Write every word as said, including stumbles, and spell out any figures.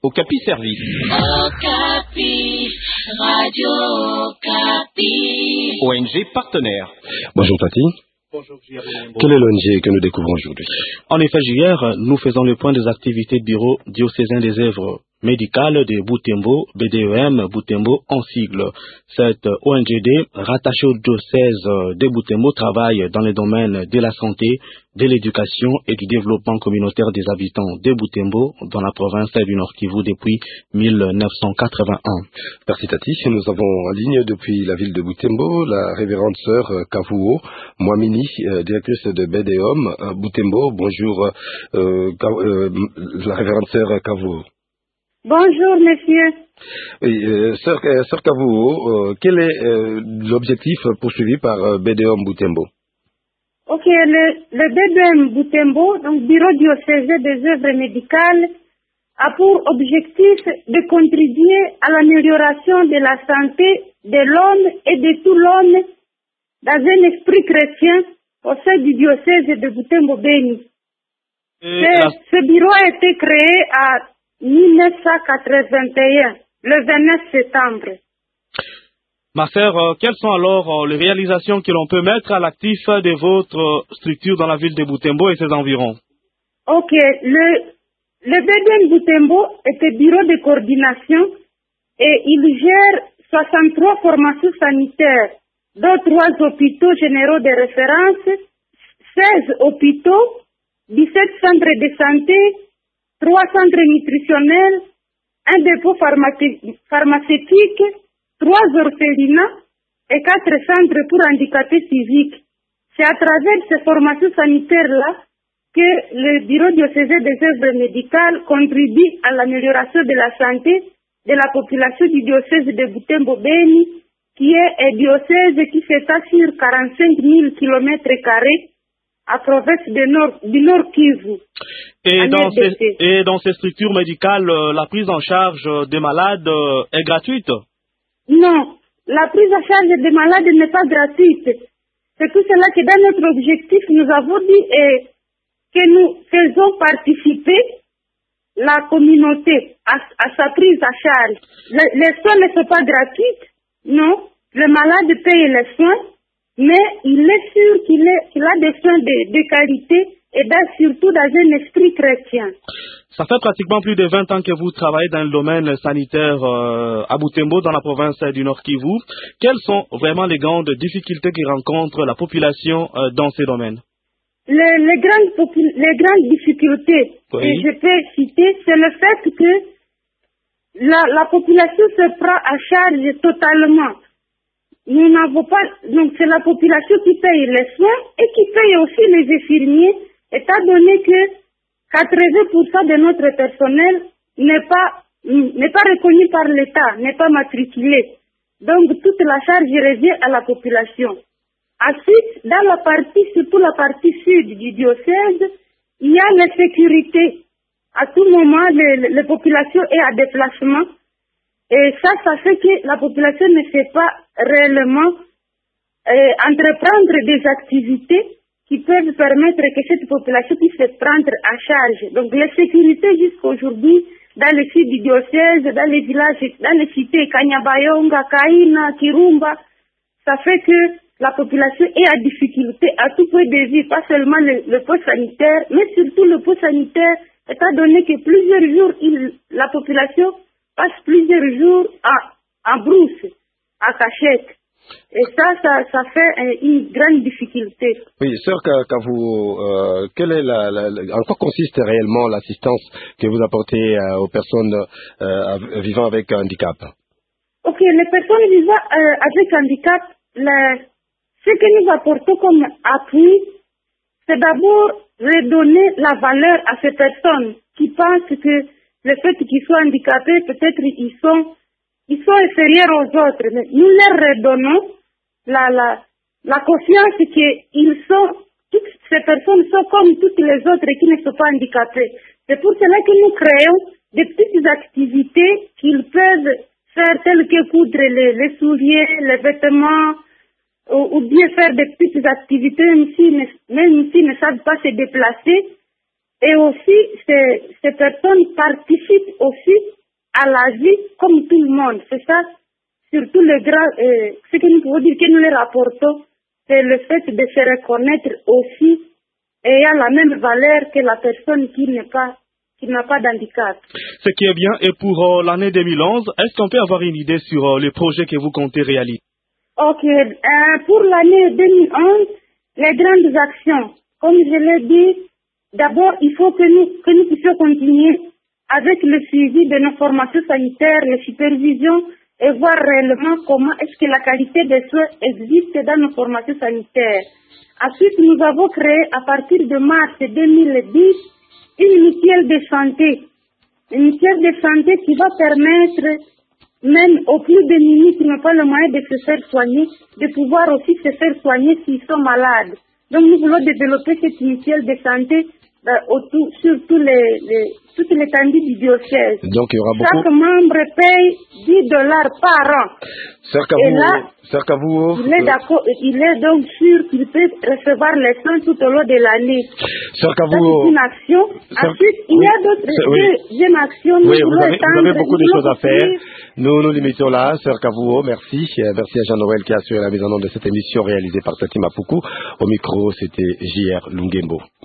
Okapi Service. Okapi, Radio Okapi. O N G partenaire. Bonjour Tati. Bonjour J R. Quel est l'O N G que nous découvrons aujourd'hui? En effet, J R, nous faisons le point des activités du bureau diocésain des œuvres médicales de Butembo, B D E M, Butembo en sigle. Cette O N G D, rattachée au diocèse de Butembo, travaille dans les domaines de la santé, de l'éducation et du développement communautaire des habitants de Butembo dans la province du Nord Kivu depuis mille neuf cent quatre-vingt-un. Merci Tati. Nous avons en ligne depuis la ville de Butembo la révérende sœur Kavuo Mwamini, euh, directrice de B D E M euh, Butembo. Bonjour euh, euh, la révérende sœur Kavuo. Bonjour, monsieur. Oui, euh, sœur, euh, sœur Kavuo, euh, quel est euh, l'objectif poursuivi par euh, B D E M Butembo? Ok, le, le B D E M Butembo, donc Bureau diocésain des œuvres médicales, a pour objectif de contribuer à l'amélioration de la santé de l'homme et de tout l'homme dans un esprit chrétien au sein du diocèse de Butembo-Beni. Ce, ce bureau a été créé à mille neuf cent quatre-vingt-un, le vingt-neuf septembre. Ma sœur, euh, quelles sont alors euh, les réalisations que l'on peut mettre à l'actif de votre euh, structure dans la ville de Butembo et ses environs? Ok, le, le B D E M Butembo est un bureau de coordination et il gère soixante-trois formations sanitaires, dont trois hôpitaux généraux de référence, seize hôpitaux, dix-sept centres de santé, trois centres nutritionnels, un dépôt pharmaceutique, trois orphelinats et quatre centres pour handicapés civiques. C'est à travers ces formations sanitaires-là que le Bureau diocésain des œuvres médicales contribue à l'amélioration de la santé de la population du diocèse de Butembo-Beni, qui est un diocèse qui s'étend sur quarante-cinq mille kilomètres carrés à province de Nord, du Nord Kivu. Et dans, ces, et dans ces structures médicales, euh, la prise en charge des malades euh, est gratuite? Non, la prise en charge des malades n'est pas gratuite. C'est tout cela que dans notre objectif, nous avons dit eh, que nous faisons participer la communauté à, à sa prise en charge. Le, les soins ne sont pas gratuits, non. Le malade paye les soins, mais il est sûr qu'il, est, qu'il a des soins de, de qualité et dans, surtout dans un esprit chrétien. Ça fait pratiquement plus de vingt ans que vous travaillez dans le domaine sanitaire euh, à Butembo, dans la province du Nord Kivu. Quelles sont vraiment les grandes difficultés que rencontre la population euh, dans ces domaines? Les, les, grandes, popu- les grandes difficultés oui. que je peux citer, c'est le fait que la, la population se prend à charge totalement. Nous n'avons pas, donc c'est la population qui paye les soins et qui paye aussi les infirmiers, étant donné que quatre-vingts pour cent de notre personnel n'est pas, n'est pas reconnu par l'État, n'est pas matriculé. Donc toute la charge revient à la population. Ensuite, dans la partie, surtout la partie sud du diocèse, il y a l'insécurité. À tout moment, les populations est à déplacement. Et ça, ça fait que la population ne sait pas réellement euh, entreprendre des activités qui peuvent permettre que cette population puisse se prendre à charge. Donc, l'insécurité jusqu'à aujourd'hui, dans les sites du diocèse, dans les villages, dans les cités, Kanyabayonga, Kaina, Kirumba, ça fait que la population est à difficulté à tout point de vue, pas seulement le, le poste sanitaire, mais surtout le poste sanitaire, étant donné que plusieurs jours, il, la population passe plusieurs jours à, à brousse, à cachette. Et ça, ça, ça fait une grande difficulté. Oui, sœur Kavuo, euh, quelle est la, la, la, en quoi consiste réellement l'assistance que vous apportez euh, aux personnes euh, vivant avec un handicap? Ok, les personnes vivant euh, avec handicap, la, ce que nous apportons comme appui, c'est d'abord redonner la valeur à ces personnes qui pensent que le fait qu'ils soient handicapés, peut-être ils sont, ils sont inférieurs aux autres. Mais nous leur redonnons la, la, la confiance qu'ils sont, toutes ces personnes sont comme toutes les autres qui ne sont pas handicapées. C'est pour cela que nous créons des petites activités qu'ils peuvent faire, telles que coudre les, les souliers, les vêtements, ou, ou bien faire des petites activités, même s'ils ne, même s'ils ne savent pas se déplacer. Et aussi, ces, ces personnes participent aussi à la vie comme tout le monde. C'est ça, surtout le grand, euh, ce que nous pouvons dire que nous les rapportons, c'est le fait de se reconnaître aussi ayant la même valeur que la personne qui n'est pas, qui n'a pas d'handicap. Ce qui est bien, et pour euh, l'année deux mille onze, est-ce qu'on peut avoir une idée sur euh, les projets que vous comptez réaliser? Ok, euh, pour l'année deux mille onze, les grandes actions, comme je l'ai dit, d'abord il faut que nous, que nous puissions continuer avec le suivi de nos formations sanitaires, les supervisions, et voir réellement comment est-ce que la qualité des soins existe dans nos formations sanitaires. Ensuite, nous avons créé à partir de mars deux mille dix une mutuelle de santé. Une mutuelle de santé qui va permettre, même aux plus démunis qui n'ont pas le moyen de se faire soigner, de pouvoir aussi se faire soigner s'ils sont malades. Donc nous voulons développer cette mutuelle de santé euh, autour, sur tous les, les, toute l'étendue du diocèse. Donc il y aura beaucoup... Chaque membre paye dix dollars par an. Sœur Et là, Kavouo, il est d'accord, il est donc sûr qu'il peut recevoir les soins tout au long de l'année. Sœur Ça, Kavouo, c'est une action. Sœur- Ensuite, il y a oui, d'autres c'est- oui. deuxième actions. Nous oui, vous voulons avez, vous avez étendre- beaucoup de nous choses à voulons faire. offrir- Nous nous limitons là, Sœur Kavouo, merci. Euh, Merci à Jean-Noël qui a assuré la mise en œuvre de cette émission réalisée par Tati Mapuku. Au micro, c'était J R Lungembo.